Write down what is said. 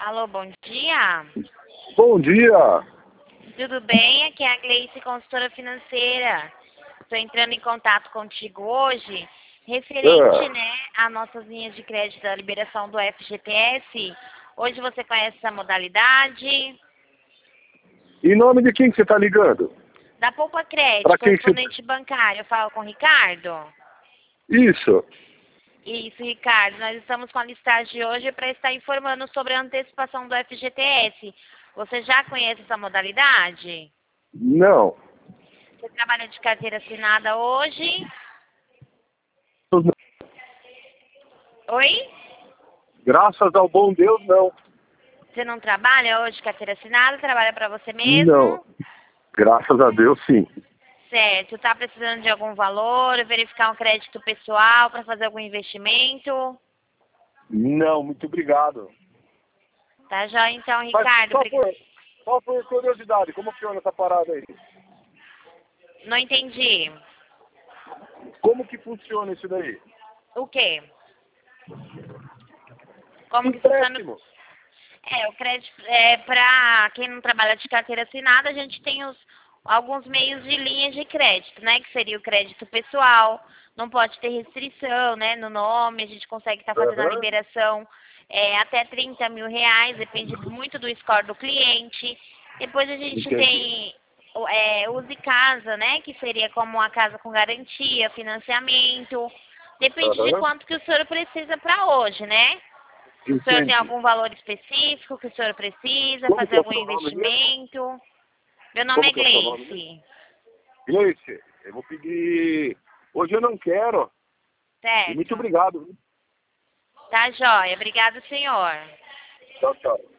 Alô, bom dia. Bom dia. Tudo bem? Aqui é a Gleice, consultora financeira. Estou entrando em contato contigo hoje, referente, né, às nossas linhas de crédito da liberação do FGTS. Hoje você conhece essa modalidade? Em nome de quem que você está ligando? Da Poupa Crédito, Para quem que correspondente bancário. Eu falo com o Ricardo? Isso. Isso, Ricardo. Nós estamos com a listagem de hoje para estar informando sobre a antecipação do FGTS. Você já conhece essa modalidade? Não. Você trabalha de carteira assinada hoje? Oi? Graças ao bom Deus, não. Você não trabalha hoje de carteira assinada? Trabalha para você Não. mesmo? Graças a Deus, sim. Certo. Está precisando de algum valor? Verificar um crédito pessoal para fazer algum investimento? Não, muito obrigado. Tá joia então, Mas Ricardo. só por curiosidade, como funciona essa parada aí? Não entendi. Como que funciona isso daí? O quê? Como que funciona? Empréstimo. O crédito é para quem não trabalha de carteira assinada, a gente tem alguns meios de linhas de crédito, né? Que seria o crédito pessoal, não pode ter restrição, né? No nome, a gente consegue estar fazendo a Aham. liberação até 30 mil reais, depende muito do score do cliente. Depois a gente Entendi. tem Use Casa, né? Que seria como a casa com garantia, financiamento. Depende de Aham. quanto que o senhor precisa para hoje, né? O senhor tem Entendi. algum valor específico que o senhor precisa, Como que fazer é o algum seu nome mesmo? investimento? Meu nome Como é que é o seu nome mesmo? Gleice. Gleice, eu vou pedir... Hoje eu não quero. E muito Certo. obrigado. Tá joia. Obrigado, senhor. Tchau, tchau.